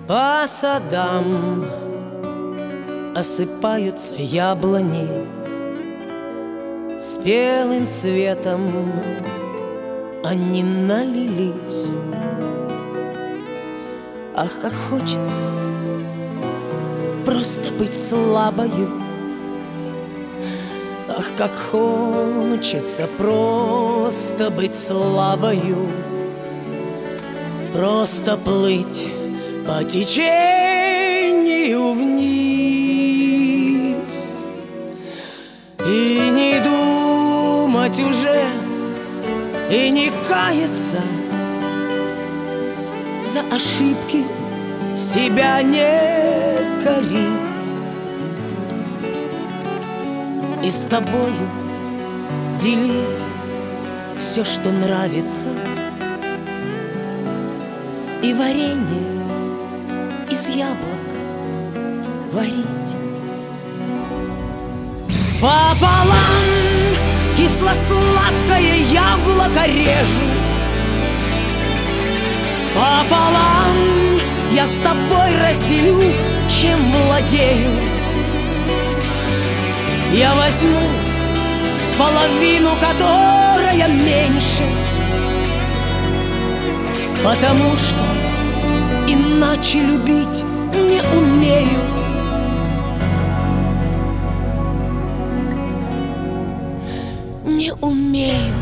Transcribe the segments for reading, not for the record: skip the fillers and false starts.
По садам осыпаются яблони, спелым светом они налились. Ах, как хочется просто быть слабою. Ах, как хочется просто быть слабою. Просто плыть по течению вниз и не думать уже, и не каяться, за ошибки себя не корить, и с тобою делить все, что нравится, и варенье из яблок варить. Пополам кисло-сладкое яблоко режу, пополам я с тобой разделю, чем владею. Я возьму половину, которая меньше, потому что иначе любить не умею. Не умею.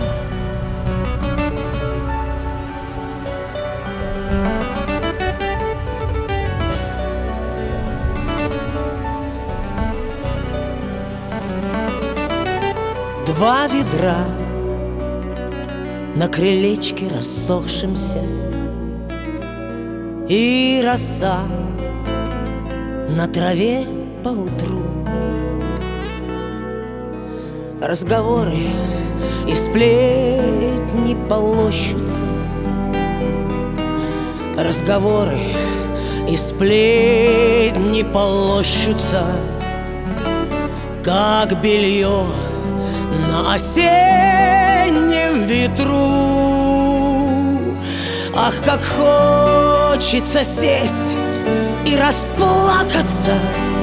Два ведра на крылечке рассохшемся, и роса на траве поутру. Разговоры и сплетни полощутся, разговоры и сплетни полощутся, как белье на осеннем ветру. Ах, как хочется сесть и расплакаться,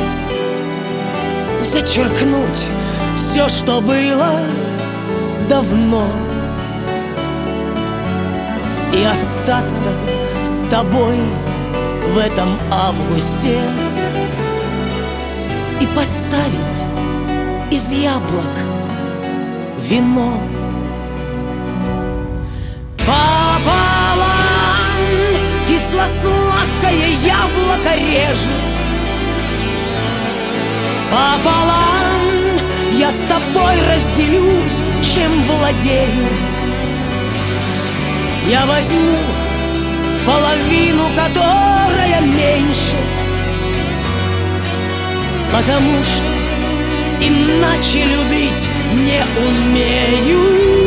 зачеркнуть все, что было давно, и остаться с тобой в этом августе, и поставить из яблок вино. Пополам кисло-сладкое яблоко режу, пополам я с тобой разделю, чем владею. Я возьму половину, которая меньше, потому что иначе любить не умею.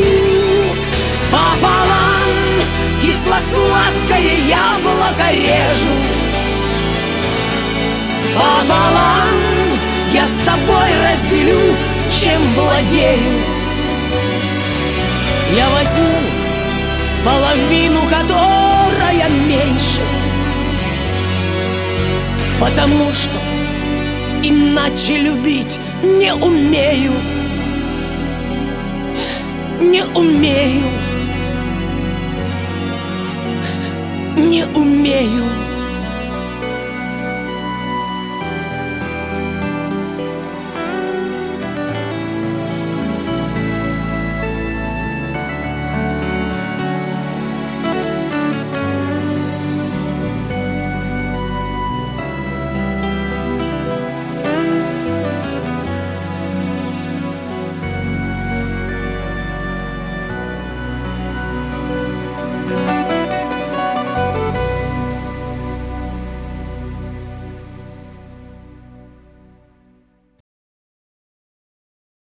Пополам кисло-сладкое яблоко режу, пополам я с тобой разделю, чем владею. Я возьму половину, которая меньше, потому что иначе любить не умею. Не умею. Не умею.